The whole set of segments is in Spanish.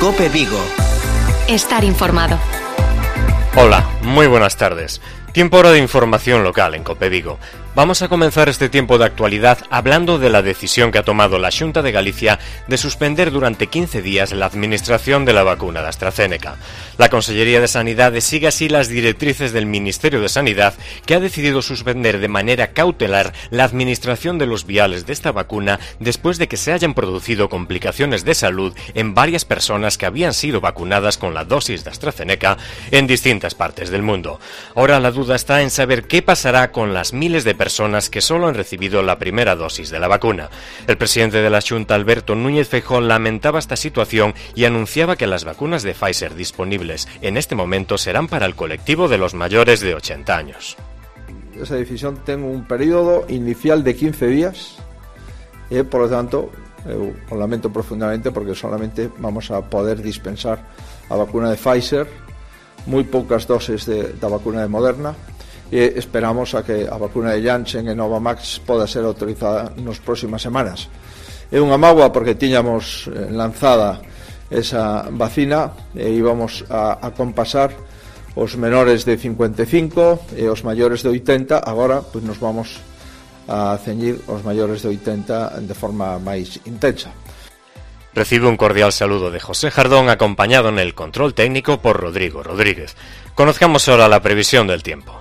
COPE Vigo. Estar informado. Hola, muy buenas tardes. Tiempo ahora de información local en COPE Vigo. Vamos a comenzar este tiempo de actualidad hablando de la decisión que ha tomado la Xunta de Galicia de suspender durante 15 días la administración de la vacuna de AstraZeneca. La Consellería de Sanidade sigue así las directrices del Ministerio de Sanidad, que ha decidido suspender de manera cautelar la administración de los viales de esta vacuna después de que se hayan producido complicaciones de salud en varias personas que habían sido vacunadas con la dosis de AstraZeneca en distintas partes del mundo. Ahora la duda está en saber qué pasará con las miles de personas que solo han recibido la primera dosis de la vacuna. El presidente de la Xunta, Alberto Núñez Feijóo, lamentaba esta situación y anunciaba que las vacunas de Pfizer disponibles en este momento serán para el colectivo de los mayores de 80 años. Esa decisión ten un período inicial de 15 días e, por lo tanto, eu o lamento profundamente porque solamente vamos a poder dispensar a vacuna de Pfizer, moi poucas doses da vacuna de Moderna, e esperamos a que a vacuna de Janssen e Novavax poda ser autorizada nas próximas semanas. É unha mágoa porque tiñamos lanzada esa vacina e íbamos a compasar os menores de 55 e os maiores de 80, agora pues nos vamos a ceñir os maiores de 80 de forma máis intensa. Recibe un cordial saludo de José Jardón, acompañado en el control técnico por Rodrigo Rodríguez. Conozcamos ahora la previsión del tiempo.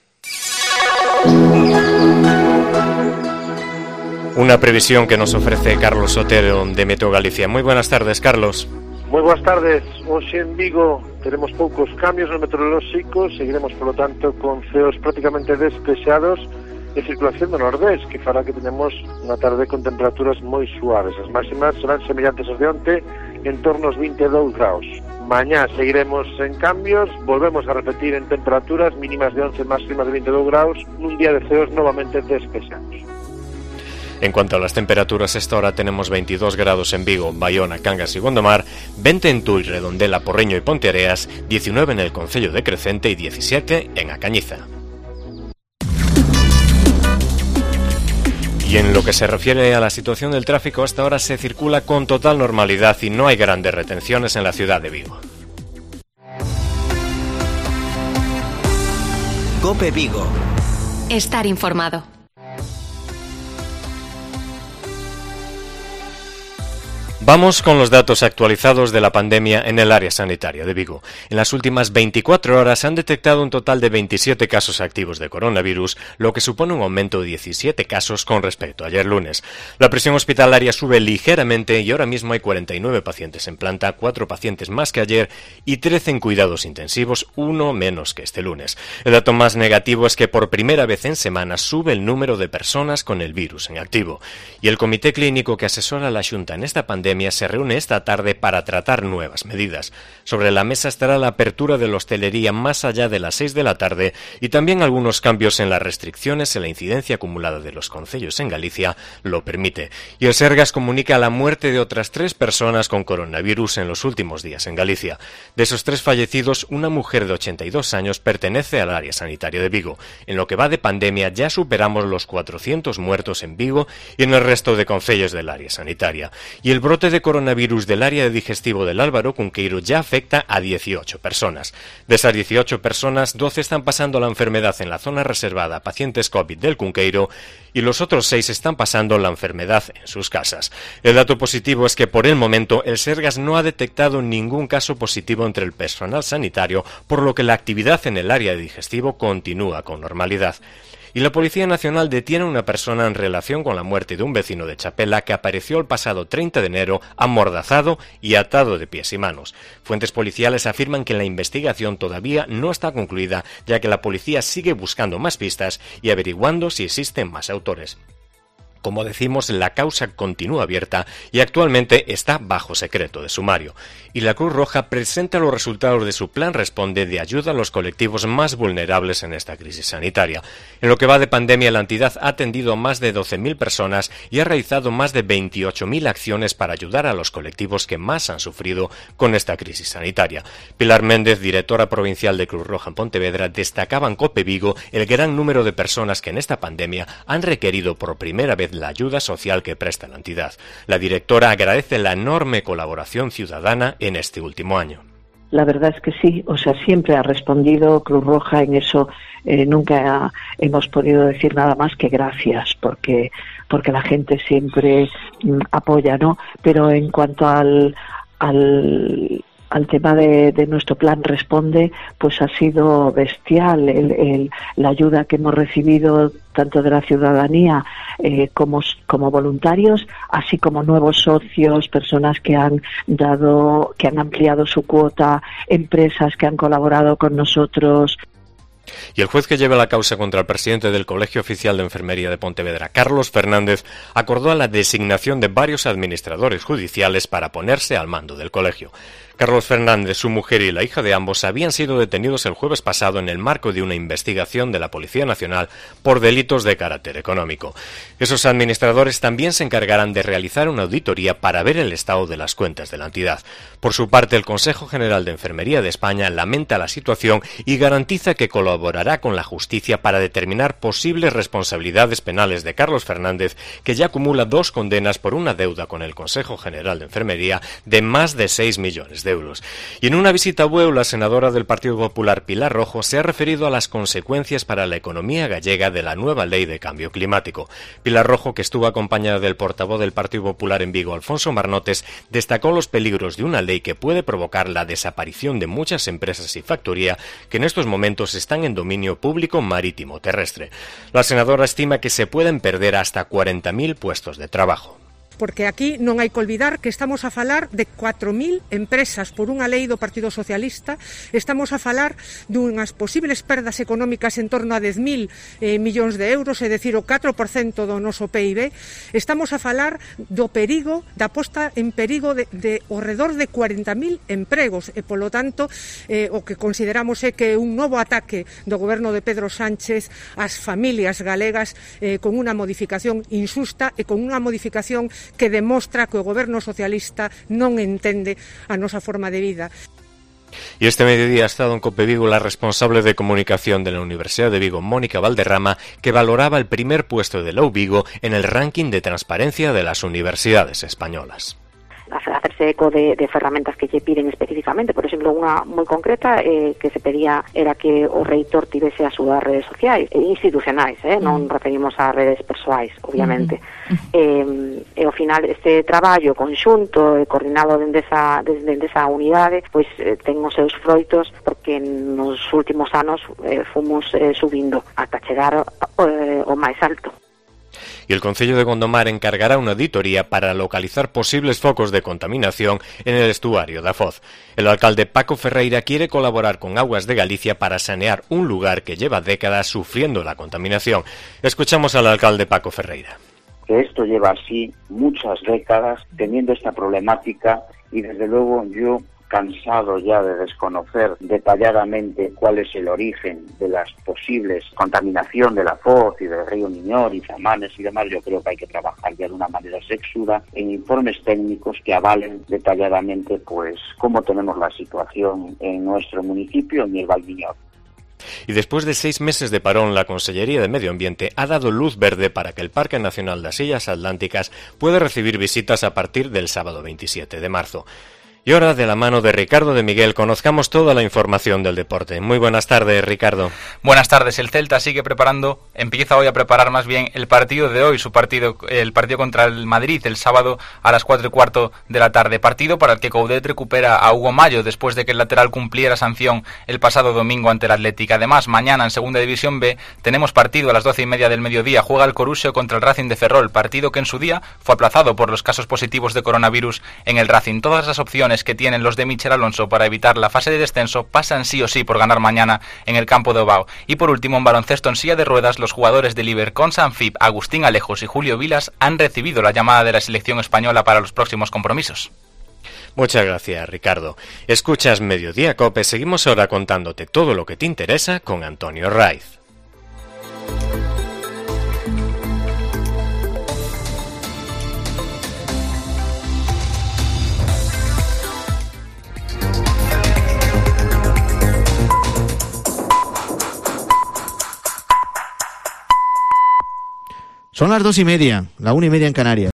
Una previsión que nos ofrece Carlos Otero de Meteo Galicia. Muy buenas tardes, Carlos. Moi boas tardes. Hoxe en Vigo teremos poucos cambios meteorolóxicos, seguiremos, por lo tanto, con ceos prácticamente despexados e circulación do nordés, que fará que tenemos unha tarde con temperaturas moi suaves. As máximas serán semellantes aos de onte, en torno aos 22 graus. Mañá seguiremos en cambios, volvemos a repetir en temperaturas mínimas de 11, máximas de 22 graus, nun día de ceos novamente despexados. En cuanto a las temperaturas, a esta hora tenemos 22 grados en Vigo, Baiona, Cangas y Gondomar, 20 en Tui, Redondela, Porreño y Ponteareas, 19 en el concello de Crecente y 17 en A Cañiza. Y en lo que se refiere a la situación del tráfico, hasta ahora se circula con total normalidad y no hay grandes retenciones en la ciudad de Vigo. COPE Vigo. Estar informado. Vamos con los datos actualizados de la pandemia en el área sanitaria de Vigo. En las últimas 24 horas se han detectado un total de 27 casos activos de coronavirus, lo que supone un aumento de 17 casos con respecto a ayer lunes. La presión hospitalaria sube ligeramente y ahora mismo hay 49 pacientes en planta, 4 pacientes más que ayer y 13 en cuidados intensivos, 1 menos que este lunes. El dato más negativo es que por primera vez en semanas sube el número de personas con el virus en activo. Y el comité clínico que asesora a la Xunta en esta pandemia se reúne esta tarde para tratar nuevas medidas. Sobre la mesa estará la apertura de la hostelería más allá de las 6 de la tarde y también algunos cambios en las restricciones en la incidencia acumulada de los concellos en Galicia lo permite. Y el Sergas comunica la muerte de otras 3 personas con coronavirus en los últimos días en Galicia. De esos 3 fallecidos, una mujer de 82 años pertenece al área sanitaria de Vigo. En lo que va de pandemia ya superamos los 400 muertos en Vigo y en el resto de concellos del área sanitaria. Y el brote de coronavirus del área de digestivo del Álvaro Cunqueiro ya afecta a 18 personas. De esas 18 personas, 12 están pasando la enfermedad en la zona reservada a pacientes COVID del Cunqueiro y los otros 6 están pasando la enfermedad en sus casas. El dato positivo es que por el momento el Sergas no ha detectado ningún caso positivo entre el personal sanitario, por lo que la actividad en el área de digestivo continúa con normalidad. Y la Policía Nacional detiene a una persona en relación con la muerte de un vecino de Chapela que apareció el pasado 30 de enero amordazado y atado de pies y manos. Fuentes policiales afirman que la investigación todavía no está concluida, ya que la policía sigue buscando más pistas y averiguando si existen más autores. Como decimos, la causa continúa abierta y actualmente está bajo secreto de sumario. Y la Cruz Roja presenta los resultados de su plan Responde de ayuda a los colectivos más vulnerables en esta crisis sanitaria. En lo que va de pandemia, la entidad ha atendido a más de 12.000 personas y ha realizado más de 28.000 acciones para ayudar a los colectivos que más han sufrido con esta crisis sanitaria. Pilar Méndez, directora provincial de Cruz Roja en Pontevedra, destacaba en COPE Vigo el gran número de personas que en esta pandemia han requerido por primera vez vez la ayuda social que presta la entidad. La directora agradece la enorme colaboración ciudadana en este último año. La verdad es que sí, siempre ha respondido Cruz Roja en eso. Nunca hemos podido decir nada más que gracias, porque la gente siempre apoya, ¿no? Pero en cuanto al tema de nuestro plan Responde, pues ha sido bestial la ayuda que hemos recibido tanto de la ciudadanía como voluntarios, así como nuevos socios, personas que han ampliado su cuota, empresas que han colaborado con nosotros. Y el juez que lleva la causa contra el presidente del Colegio Oficial de Enfermería de Pontevedra, Carlos Fernández, acordó la designación de varios administradores judiciales para ponerse al mando del colegio. Carlos Fernández, su mujer y la hija de ambos habían sido detenidos el jueves pasado en el marco de una investigación de la Policía Nacional por delitos de carácter económico. Esos administradores también se encargarán de realizar una auditoría para ver el estado de las cuentas de la entidad. Por su parte, el Consejo General de Enfermería de España lamenta la situación y garantiza que colaborará con la justicia para determinar posibles responsabilidades penales de Carlos Fernández, que ya acumula 2 condenas por una deuda con el Consejo General de Enfermería de más de 6 millones de euros. Y en una visita a Bueu, la senadora del Partido Popular, Pilar Rojo, se ha referido a las consecuencias para la economía gallega de la nueva ley de cambio climático. Pilar Rojo, que estuvo acompañada del portavoz del Partido Popular en Vigo, Alfonso Marnotes, destacó los peligros de una ley que puede provocar la desaparición de muchas empresas y factoría que en estos momentos están en dominio público marítimo terrestre. La senadora estima que se pueden perder hasta 40.000 puestos de trabajo. Porque aquí non hai que olvidar que estamos a falar de 4.000 empresas por unha lei do Partido Socialista, estamos a falar dunhas posibles perdas económicas en torno a 10.000 millóns de euros, é dicir, o 4% do noso PIB, estamos a falar do perigo, da posta en perigo de ao redor de 40.000 empregos, e polo tanto o que consideramos é que un novo ataque do goberno de Pedro Sánchez ás familias galegas con unha modificación injusta e con unha modificación que demostra que o goberno socialista non entende a nosa forma de vida. Y este mediodía ha estado en COPE Vigo la responsable de comunicación de la Universidad de Vigo, Mónica Valderrama, que valoraba el primer puesto de la UVigo en el ranking de transparencia de las universidades españolas. Hacerse eco de ferramentas que lle piden especificamente. Por exemplo, unha moi concreta que se pedía era que o reitor tivese as súas redes sociais institucionais, non referimos a redes persoais, obviamente. E ao final este traballo conxunto e coordinado dende esa unidade pois ten os seus froitos, porque nos últimos anos fomos subindo ata chegar ao máis alto. Y el Concello de Gondomar encargará una auditoría para localizar posibles focos de contaminación en el estuario da Foz. El alcalde Paco Ferreira quiere colaborar con Aguas de Galicia para sanear un lugar que lleva décadas sufriendo la contaminación. Escuchamos al alcalde Paco Ferreira. Que esto lleva así muchas décadas teniendo esta problemática y desde luego yo, cansado ya de desconocer detalladamente cuál es el origen de las posibles contaminación de la Foz y del río Miñor y Zamanes y demás, yo creo que hay que trabajar ya de una manera sexuda en informes técnicos que avalen detalladamente pues cómo tenemos la situación en nuestro municipio, en el Valmiñor. Y después de 6 meses de parón, la Consellería de Medio Ambiente ha dado luz verde para que el Parque Nacional das Illas Atlánticas pueda recibir visitas a partir del sábado 27 de marzo. Y ahora, de la mano de Ricardo de Miguel, conozcamos toda la información del deporte. Muy buenas tardes, Ricardo. Buenas tardes. El Celta empieza hoy a preparar más bien el partido de hoy, el partido contra el Madrid, el sábado a las 4:15 de la tarde. Partido para el que Coudet recupera a Hugo Mayo después de que el lateral cumpliera sanción el pasado domingo ante el Atlético. Además, mañana en Segunda División B tenemos partido a las 12:30 del mediodía. Juega el Coruxo contra el Racing de Ferrol, partido que en su día fue aplazado por los casos positivos de coronavirus en el Racing. Todas las opciones que tienen los de Michel Alonso para evitar la fase de descenso pasan sí o sí por ganar mañana en el campo de Ovao. Y por último, en baloncesto en silla de ruedas, los jugadores de Libercon Sanfib, Agustín Alejos y Julio Vilas han recibido la llamada de la selección española para los próximos compromisos. Muchas gracias, Ricardo. Escuchas Mediodía Cope. Seguimos ahora contándote todo lo que te interesa con Antonio Raiz. Son las 2:30, la 1:30 en Canarias.